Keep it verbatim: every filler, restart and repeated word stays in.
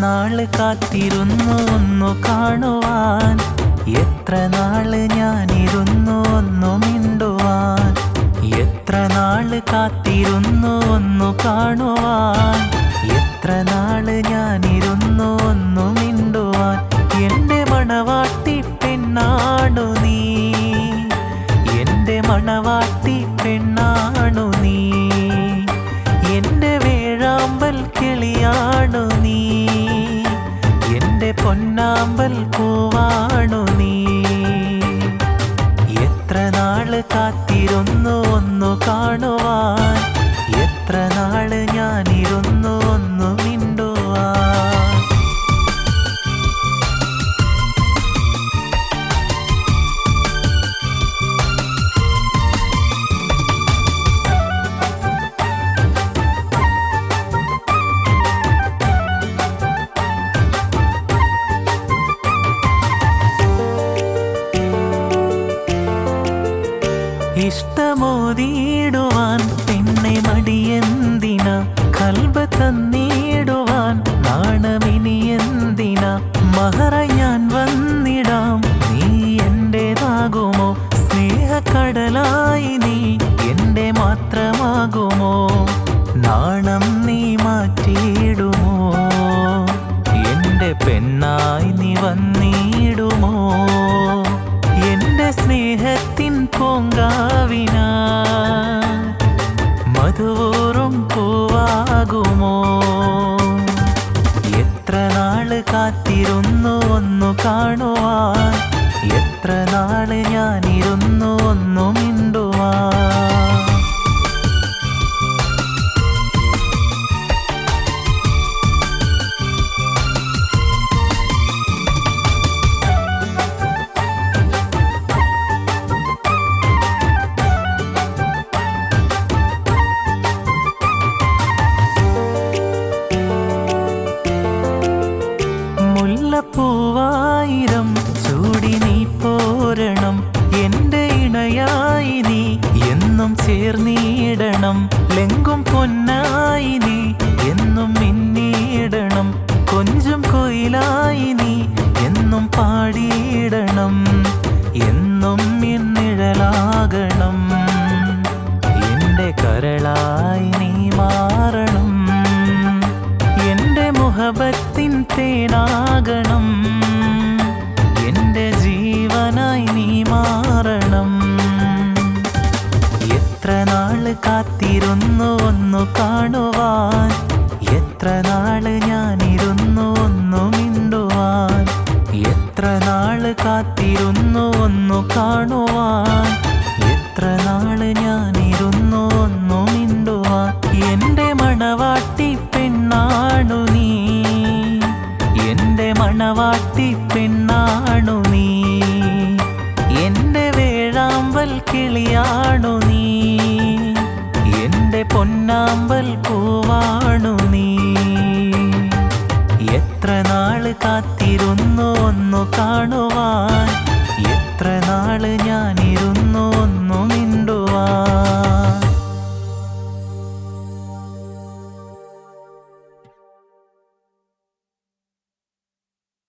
നാള് കാത്തിരുന്നു ഒന്നു കാണുവാൻ, എത്ര നാള് ഞാനിരുന്നു ഒന്നു മിണ്ടുവാൻ. എത്ര നാള് കാത്തിരുന്നു ഒന്നു കാണുവാൻ, എത്ര നാള് ഞാനിരുന്നു ഒന്നു മിണ്ടുവാൻ. എൻ്റെ മണവാട്ടി പെണ്ണാണു നീ, എൻ്റെ മണവാട്ടി പെണ്ണാണു നീ, എൻ്റെ വേഴാമ്പൽ കിളിയാണു നീ, എൻ്റെ പൊന്നാമ്പൽ പൂവാണു നീ. എത്ര നാള് കാത്തിരുന്നു ഒന്നു കാണുവാൻ, എത്ര നാള് ഞാനിരുന്നു ഒന്നു മിണ്ടുവാൻ. ഇഷ്ടമോതിയിടുവാൻ പെണ്ണെ മടിയെന്തിന, കൽബ് തന്നിടുവാൻ നാണമിനി എന്തിന. മഹറ ഞാൻ വന്നിടാം, നീ എന്റേതാകുമോ, സ്നേഹക്കടലായി നീ എൻ്റെ മാത്രമാകുമോ. നാണം നീ മാറ്റിയിടുമോ, എൻ്റെ പെണ്ണായി നീ വന്നിടുമോ. എൻ്റെ സ്നേഹത്തിൻ പൂങ്കാവിനാ മധുവൂറും പൂവാകുമോ. എത്ര നാള് കാത്തിരുന്നു ഒന്നു കാണുവാൻ, എത്ര നാള് ഞാനിരുന്നു ഒന്നു മിണ്ടുവാൻ. പൂവായിരം ചൂടി നീ പോരണം, എൻ്റെ ഇണയായി നീ എന്നും ചേർന്നിടണം. ലെങ്കും പൊന്നായി നീ എന്നും മിന്നിടണം, കൊഞ്ചും കൊയിലായി നീ എന്നും പാടിയിടണം. എന്നും എന്നിഴലാകണം, എൻ്റെ കരളായി നീ മാറണം. എൻ്റെ മുഹബത്തിൻ തേനാകണം, എൻ്റെ ജീവനായി നീ മാറണം. എത്ര നാള് കാത്തിരുന്നു ഒന്നു കാണുവാൻ, എത്ര നാള് ഞാനിരുന്നു ഒന്നു മിണ്ടുവാൻ. എത്ര നാള് കാത്തിരുന്നു ഒന്നു കാണുവാൻ, എത്ര നാള് ഞാനിരുന്നു ഒന്നു മിണ്ടുവാൻ. എൻ്റെ മണവാട്ടി പെണ്ണാണു നീ, എൻ്റെ മണവാട്ടി പെണ്ണാണു നീ, എൻ്റെ വേഴാമ്പൽ കിളിയാണു നീ, എൻ്റെ പൊന്നാമ്പൽ പൂവാണു നീ. എത്ര നാള് കാത്തിരുന്നു ഒന്നു കാണുവാൻ, എത്ര നാള് ഞാനിരുന്നു